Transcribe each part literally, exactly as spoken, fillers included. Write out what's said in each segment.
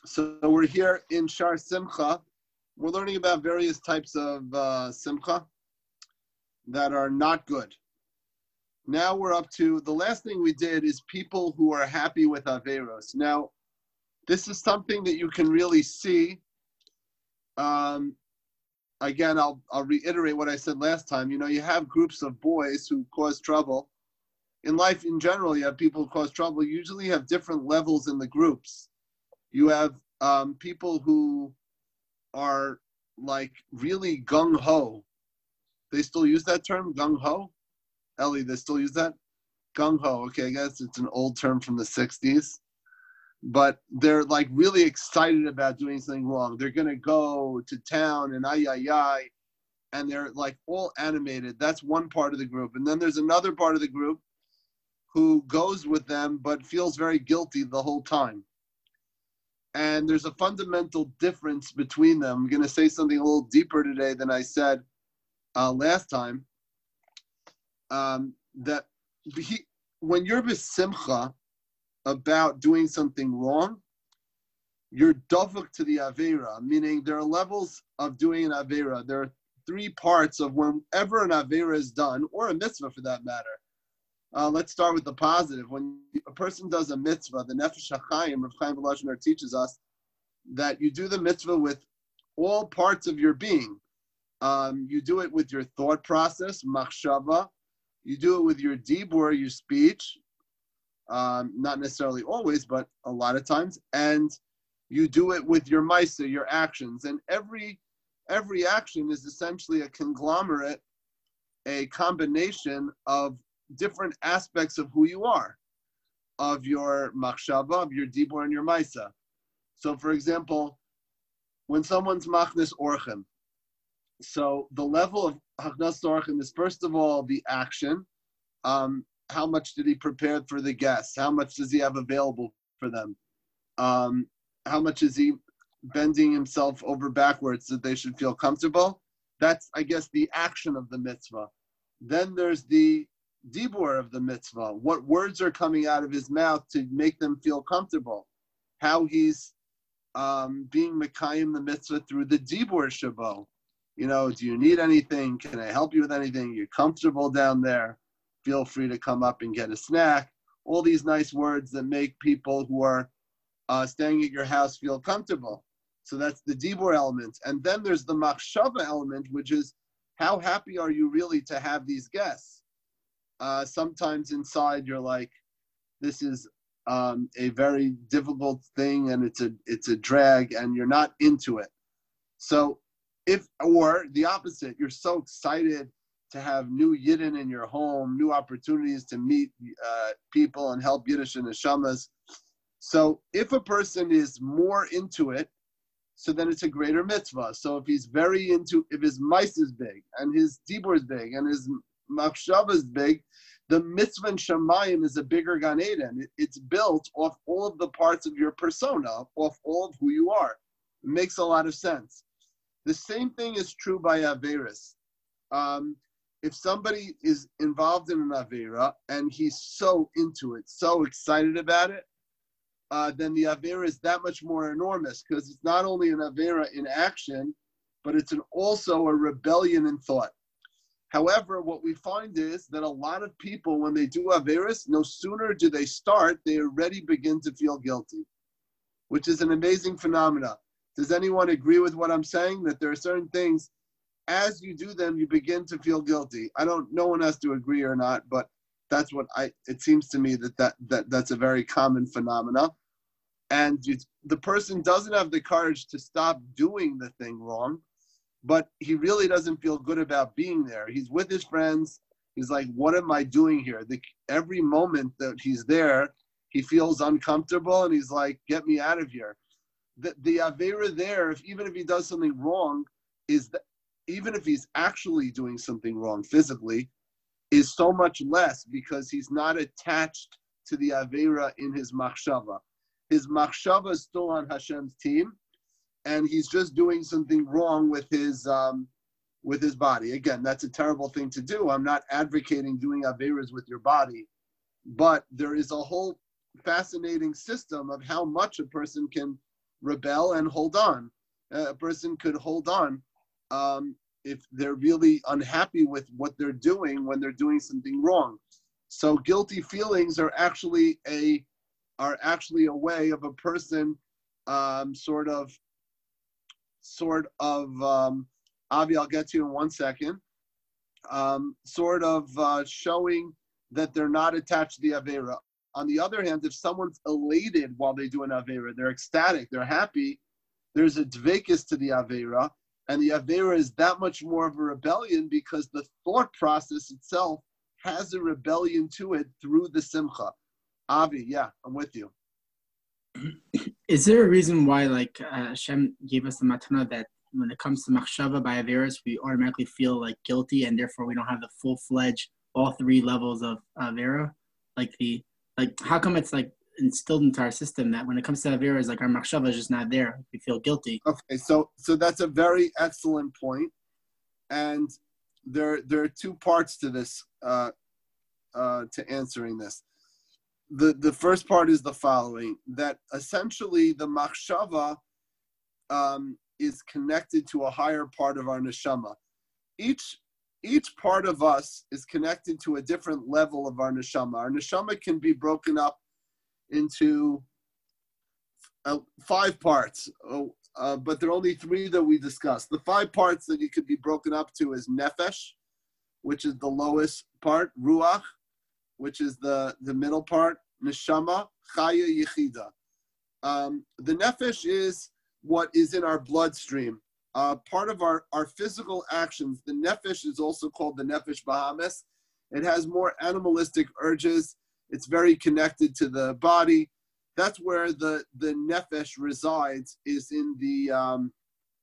So we're here in Shar Simcha. We're learning about various types of uh, Simcha that are not good. Now we're up to, the last thing we did is people who are happy with Averos. Now, this is something that you can really see. Um, again, I'll, I'll reiterate what I said last time. You know, you have groups of boys who cause trouble. In life in general, you have people who cause trouble. You usually have different levels in the groups. You have um, people who are like really gung-ho. They still use that term, gung-ho? Ellie, they still use that? Gung-ho, okay, I guess it's an old term from the sixties. But they're like really excited about doing something wrong. They're going to go to town and ay, ay, ay. And they're like all animated. That's one part of the group. And then there's another part of the group who goes with them but feels very guilty the whole time. And there's a fundamental difference between them. I'm going to say something a little deeper today than I said uh, last time. Um, that he, when you're besimcha about doing something wrong, you're dovuk to the avera, meaning there are levels of doing an avera. There are three parts of whenever an avera is done, or a mitzvah for that matter. Uh, let's start with the positive. When a person does a mitzvah, the Nefesh HaChaim, Rav Chaim Volozhiner teaches us that you do the mitzvah with all parts of your being. Um, you do it with your thought process, machshava. You do it with your dibur, your speech. Um, not necessarily always, but a lot of times. And you do it with your maisa, your actions. And every every action is essentially a conglomerate, a combination of different aspects of who you are, of your machshava, of your dibur, and your maisa. So, for example, when someone's machnas orchim, so the level of hachnas orchim is first of all the action. Um, how much did he prepare for the guests? How much does he have available for them? Um, how much is he bending himself over backwards so that they should feel comfortable? That's, I guess, the action of the mitzvah. Then there's the dibur of the mitzvah. What words are coming out of his mouth to make them feel comfortable? How he's um, being mekayim the mitzvah through the dibur shabo. You know, do you need anything? Can I help you with anything? You're comfortable down there. Feel free to come up and get a snack. All these nice words that make people who are uh, staying at your house feel comfortable. So that's the dibur element. And then there's the machshava element, which is how happy are you really to have these guests? Uh, sometimes inside you're like, this is um, a very difficult thing and it's a it's a drag and you're not into it. So if, or the opposite, you're so excited to have new yidden in your home, new opportunities to meet uh, people and help Yiddish and neshamas. So if a person is more into it, so then it's a greater mitzvah. So if he's very into, if his mice is big and his dibur is big and his machshava is big, the mitzvah in Shamayim is a bigger Gan Eden. It, it's built off all of the parts of your persona, off all of who you are. It makes a lot of sense. The same thing is true by Averis. Um, if somebody is involved in an Avera and he's so into it, so excited about it, uh, then the Avera is that much more enormous because it's not only an Avera in action, but it's an, also a rebellion in thought. However, what we find is that a lot of people, when they do Averis, no sooner do they start, they already begin to feel guilty, which is an amazing phenomena. Does anyone agree with what I'm saying? That there are certain things, as you do them, you begin to feel guilty. I don't, no one has to agree or not, but that's what I, it seems to me that, that, that that's a very common phenomena. And you, the person doesn't have the courage to stop doing the thing wrong, but he really doesn't feel good about being there. He's with his friends. He's like, what am I doing here? The, every moment that he's there, he feels uncomfortable and he's like, get me out of here. The, the Avera there, if, even if he does something wrong, is that even if he's actually doing something wrong physically, is so much less because he's not attached to the Avera in his machshava. His machshava is still on Hashem's team, and he's just doing something wrong with his um, with his body. Again, that's a terrible thing to do. I'm not advocating doing Averas with your body, but there is a whole fascinating system of how much a person can rebel and hold on. Uh, a person could hold on um, if they're really unhappy with what they're doing when they're doing something wrong. So guilty feelings are actually a are actually a way of a person um, sort of sort of um, Avi, I'll get to you in one second. Um, sort of uh, showing that they're not attached to the Avera. On the other hand, if someone's elated while they do an Avera, they're ecstatic, they're happy, there's a dvekis to the Avera, and the Avera is that much more of a rebellion because the thought process itself has a rebellion to it through the Simcha. Avi, yeah, I'm with you. Is there a reason why, like, uh, Hashem gave us the matana that when it comes to machshava by Averis, we automatically feel like guilty, and therefore we don't have the full-fledged, all three levels of Avera? Like, the, like, how come it's, like, instilled into our system that when it comes to Averis, like, our machshava is just not there? We feel guilty. Okay, so so that's a very excellent point. And there, there are two parts to this, uh, uh, to answering this. The, the first part is the following, that essentially the machshava um, is connected to a higher part of our neshama. Each, each part of us is connected to a different level of our neshama. Our neshama can be broken up into uh, five parts, uh, but there are only three that we discussed. The five parts that it could be broken up to is nefesh, which is the lowest part, ruach, which is the, the middle part, neshama, chaya, yechida. Um, the nefesh is what is in our bloodstream. Uh, part of our, our physical actions, the nefesh is also called the nefesh bahamis. It has more animalistic urges. It's very connected to the body. That's where the, the nefesh resides, is in the, um,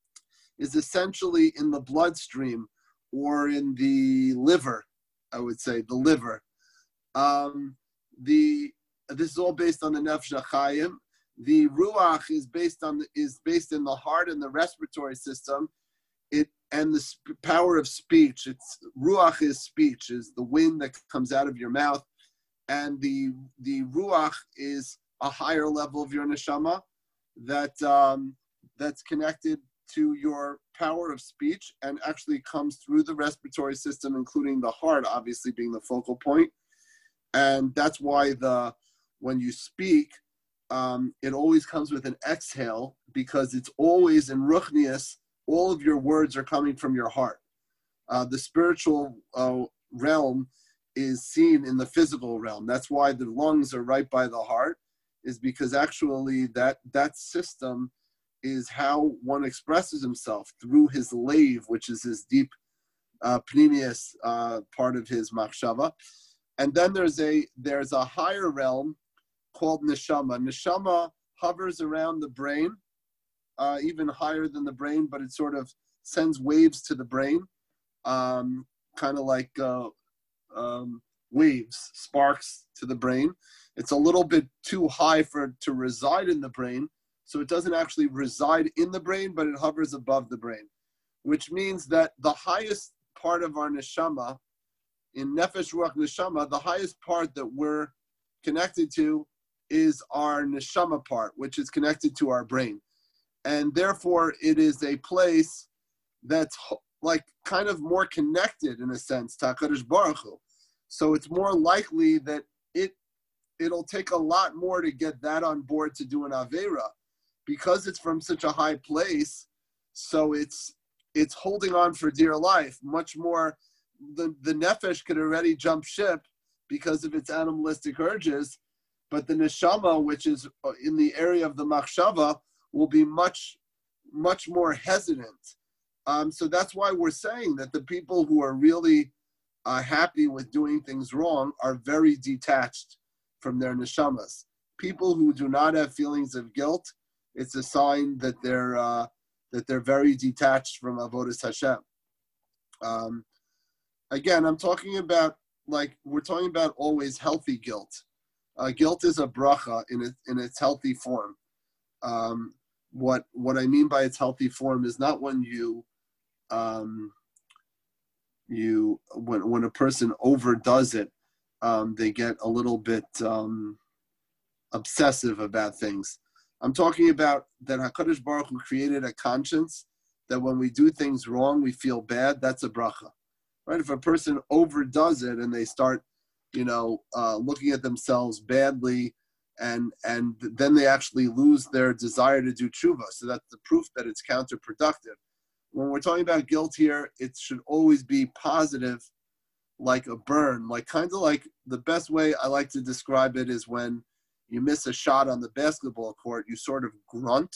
is essentially in the bloodstream or in the liver, I would say, the liver. Um, the this is all based on the nefesh chayim. The ruach is based on the, is based in the heart and the respiratory system. It and the sp- power of speech. It's ruach is speech, is the wind that comes out of your mouth, and the the ruach is a higher level of your neshama that um, that's connected to your power of speech and actually comes through the respiratory system, including the heart, obviously being the focal point. And that's why the when you speak, um, it always comes with an exhale, because it's always in ruchnius, all of your words are coming from your heart. Uh, the spiritual uh, realm is seen in the physical realm. That's why the lungs are right by the heart, is because actually that, that system is how one expresses himself through his lave, which is his deep uh, pneumius uh, part of his machshava. And then there's a there's a higher realm called neshama. Neshama hovers around the brain, uh, even higher than the brain, but it sort of sends waves to the brain, um, kind of like uh, um, waves, sparks to the brain. It's a little bit too high for it to reside in the brain, so it doesn't actually reside in the brain, but it hovers above the brain, which means that the highest part of our neshama, in Nefesh Ruach Neshama, the highest part that we're connected to is our Neshama part, which is connected to our brain. And therefore, it is a place that's like kind of more connected in a sense to HaKadosh Baruch Hu. So it's more likely that it, it'll take a lot more to get that on board to do an Avera, because it's from such a high place. So it's it's holding on for dear life, much more. The, the nefesh could already jump ship because of its animalistic urges, but the neshama, which is in the area of the machshava, will be much, much more hesitant. Um, so that's why we're saying that the people who are really uh, happy with doing things wrong are very detached from their neshamas. People who do not have feelings of guilt, it's a sign that they're uh, that they're very detached from avodas Hashem. Um, Again, I'm talking about, like, we're talking about always healthy guilt. Uh, guilt is a bracha in its, in its healthy form. Um, what what I mean by its healthy form is not when you, um, you when when a person overdoes it, um, they get a little bit um, obsessive about things. I'm talking about that HaKadosh Baruch Hu created a conscience that when we do things wrong, we feel bad. That's a bracha, right? If a person overdoes it and they start, you know, uh, looking at themselves badly, and and then they actually lose their desire to do tshuva. So that's the proof that it's counterproductive. When we're talking about guilt here, it should always be positive, like a burn, like kind of like the best way I like to describe it is when you miss a shot on the basketball court, you sort of grunt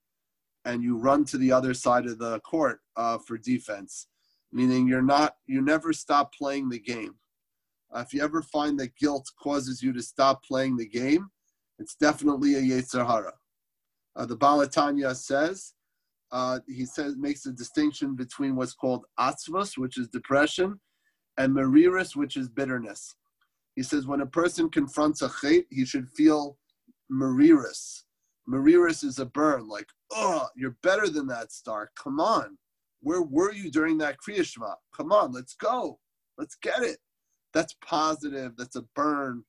and you run to the other side of the court uh, for defense, meaning you're not, you never stop playing the game. Uh, if you ever find that guilt causes you to stop playing the game, it's definitely a Yetzer Hara. Uh, the Baal HaTanya says, uh, he says, makes a distinction between what's called atzvos, which is depression, and mariris, which is bitterness. He says when a person confronts a chet, he should feel mariris. Mariris is a burn, like, oh, you're better than that, Stark. Come on. Where were you during that Kriya Shema? Come on, let's go. Let's get it. That's positive. That's a burn.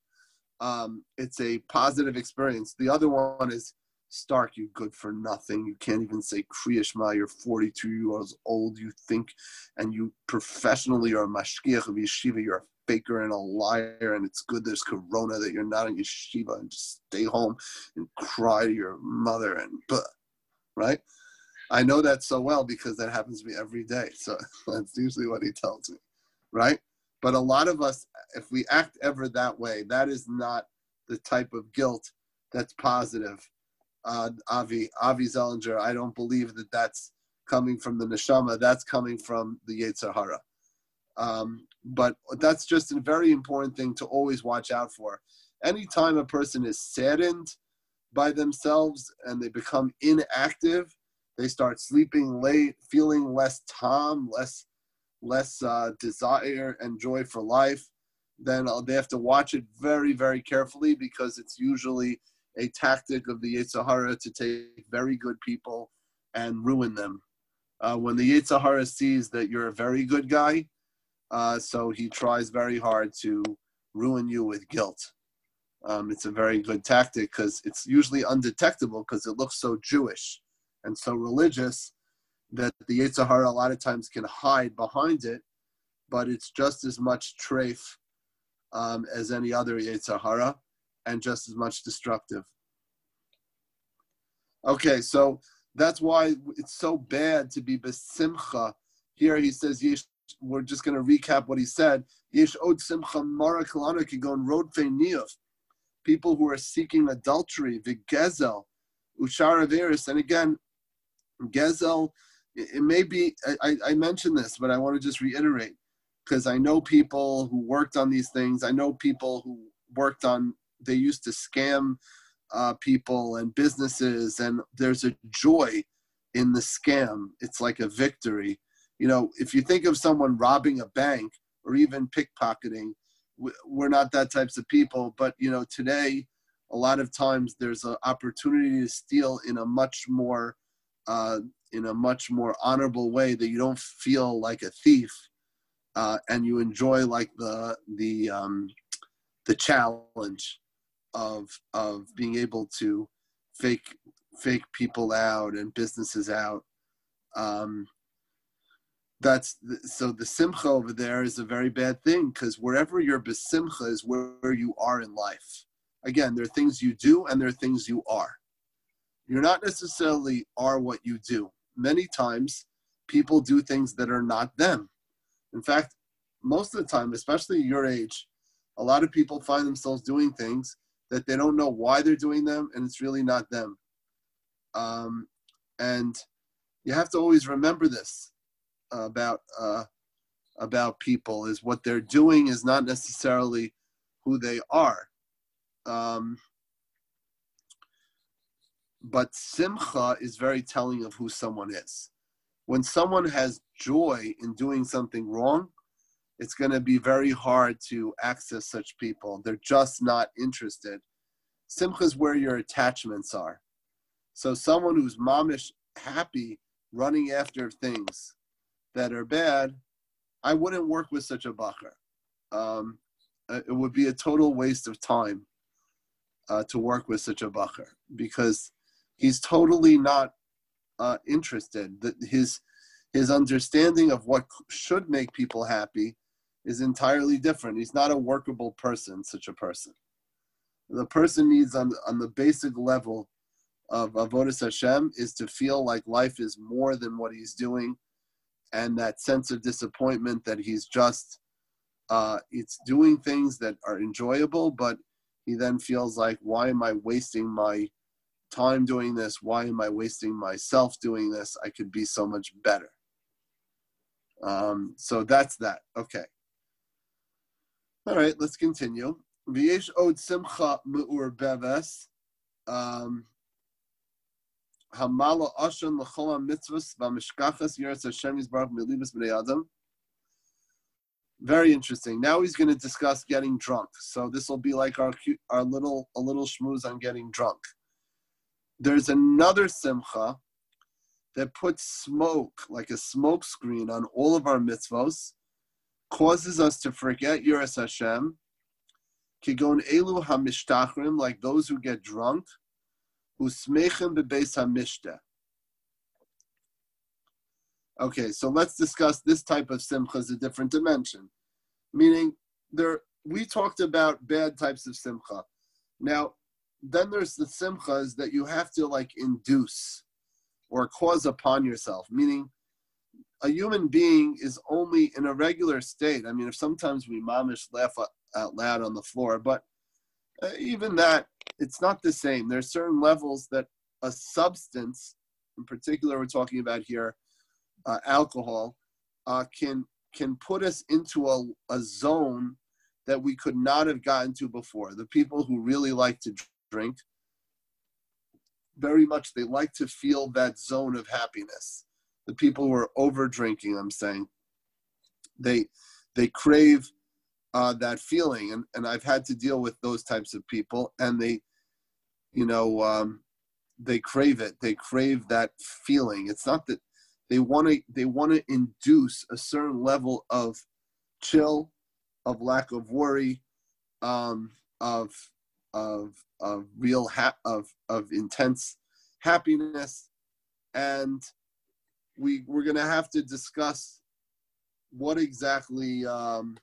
Um, it's a positive experience. The other one is, Stark, you good for nothing. You can't even say Kriya Shema. You're forty-two years old. You think, and you professionally are a mashgiach of yeshiva. You're a faker and a liar, and it's good there's corona that you're not in yeshiva, and just stay home and cry to your mother and blah, right? I know that so well because that happens to me every day. So that's usually what he tells me, right? But a lot of us, if we act ever that way, that is not the type of guilt that's positive. Uh, Avi, Avi Zellinger, I don't believe that that's coming from the neshama. That's coming from the Yetzer Hara. Um, but that's just a very important thing to always watch out for. Anytime a person is saddened by themselves and they become inactive, they start sleeping late, feeling less tom, less less uh, desire and joy for life, then uh, they have to watch it very, very carefully because it's usually a tactic of the Yetzer Hara to take very good people and ruin them. Uh, when the Yetzer Hara sees that you're a very good guy, uh, so he tries very hard to ruin you with guilt. Um, it's a very good tactic because it's usually undetectable because it looks so Jewish and so religious that the Yetzer Hara a lot of times can hide behind it, but it's just as much treif um, as any other Yetzer Hara and just as much destructive. Okay, so that's why it's so bad to be besimcha. Here he says, Yesh, we're just going to recap what he said. Yesh od simcha mara kalana kigon rod niyuf. People who are seeking adultery, vigezel, ushar averis. And again, gezel, it may be, I, I mentioned this, but I want to just reiterate, because I know people who worked on these things. I know people who worked on, they used to scam uh, people and businesses, and there's a joy in the scam. It's like a victory. You know, if you think of someone robbing a bank or even pickpocketing, we're not that types of people, but, you know, today, a lot of times there's an opportunity to steal in a much more uh, in a much more honorable way that you don't feel like a thief, uh, and you enjoy like the the um, the challenge of of being able to fake fake people out and businesses out. Um, that's the, so the simcha over there is a very bad thing because wherever your besimcha is where you are in life. Again, there are things you do and there are things you are. You're not necessarily are what you do. Many times, people do things that are not them. In fact, most of the time, especially your age, a lot of people find themselves doing things that they don't know why they're doing them, and it's really not them. Um, and you have to always remember this about uh, about people, is what they're doing is not necessarily who they are. Um, But simcha is very telling of who someone is. When someone has joy in doing something wrong, it's going to be very hard to access such people. They're just not interested. Simcha is where your attachments are. So someone who's mamish happy running after things that are bad, I wouldn't work with such a bacher. Um, it would be a total waste of time uh, to work with such a bacher because he's totally not uh, interested. That his his understanding of what should make people happy is entirely different. He's not a workable person, such a person. The person needs on, on the basic level of Avodas Hashem is to feel like life is more than what he's doing, and that sense of disappointment that he's just, uh, it's doing things that are enjoyable, but he then feels like, why am I wasting my time doing this? Why am I wasting myself doing this? I could be so much better. Um, so that's that. Okay. All right, let's continue. V'yesh od simcha me'ur beves. Um, Hamala ashan l'chol mitzvos v'mishkachas yeretz Hashem yisbarach milibus b'nei adam. Very interesting. Now he's going to discuss getting drunk. So this will be like our our little a little schmooze on getting drunk. There's another simcha that puts smoke, like a smoke screen, on all of our mitzvos, causes us to forget Yiras Hashem. Kigon elu hamishtachrim, like those who get drunk. Usmechim bebeis hamishta. Okay, so let's discuss this type of simcha as a different dimension. Meaning, there we talked about bad types of simcha. Now, then there's the simchas that you have to like induce or cause upon yourself. Meaning, a human being is only in a regular state. I mean, if sometimes we mamish laugh out loud on the floor, but uh, even that, it's not the same. There are certain levels that a substance, in particular we're talking about here, uh, alcohol, uh, can can put us into a, a zone that we could not have gotten to before. The people who really like to drink, very much they like to feel that zone of happiness. The people who are over drinking, I'm saying, they they crave uh, that feeling, and, and I've had to deal with those types of people, and they, you know, um, they crave it. They crave that feeling. It's not that they want to. They want to induce a certain level of chill, of lack of worry, um, of of of real ha- of of intense happiness, and we we're gonna have to discuss what exactly. Um,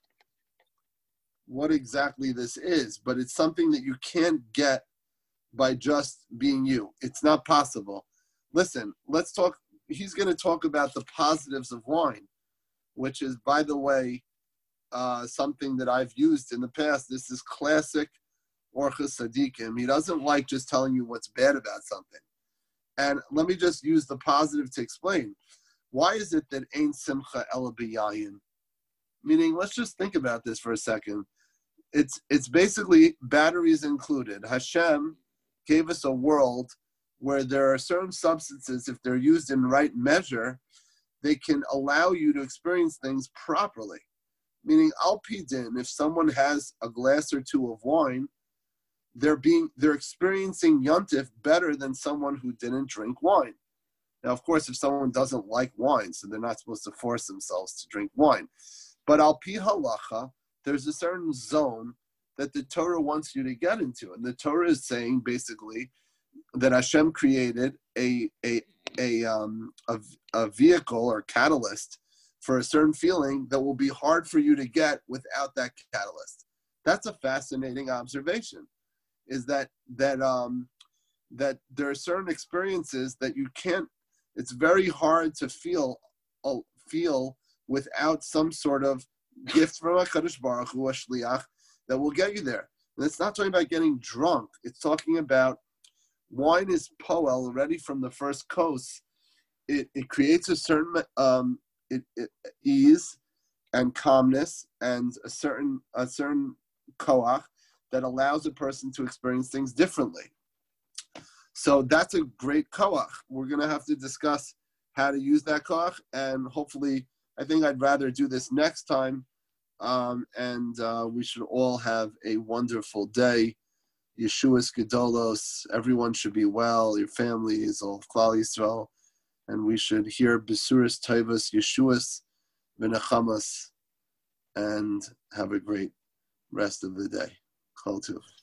what exactly this is, but it's something that you can't get by just being you. It's not possible. Listen, let's talk, he's going to talk about the positives of wine, which is, by the way, uh, something that I've used in the past. This is classic Orchos Tzadikim. He doesn't like just telling you what's bad about something. And let me just use the positive to explain. Why is it that Ein Simcha Ela B'Yayin? Meaning, let's just think about this for a second. It's it's basically batteries included. Hashem gave us a world where there are certain substances, if they're used in right measure, they can allow you to experience things properly. Meaning, al pi din, if someone has a glass or two of wine, they're being they're experiencing yontif better than someone who didn't drink wine. Now, of course, if someone doesn't like wine, so they're not supposed to force themselves to drink wine. But al pi halacha, there's a certain zone that the Torah wants you to get into. And the Torah is saying basically that Hashem created a a a um a, a vehicle or catalyst for a certain feeling that will be hard for you to get without that catalyst. That's a fascinating observation. Is that that um that there are certain experiences that you can't. It's very hard to feel uh, feel without some sort of gift from HaKadosh Baruch Hu, a shliach, that will get you there. And it's not talking about getting drunk. It's talking about wine is poel already from the first coast. It it creates a certain um it, it, ease and calmness and a certain a certain koach that allows a person to experience things differently. So that's a great koach. We're going to have to discuss how to use that koach, and hopefully, I think I'd rather do this next time, um, and uh, we should all have a wonderful day. Yeshua's Gedolos, everyone should be well, your families, all of Klal Yisrael, and we should hear Besuras Tovos, Yeshua's V'nechamas, and have a great rest of the day. Kol Tov.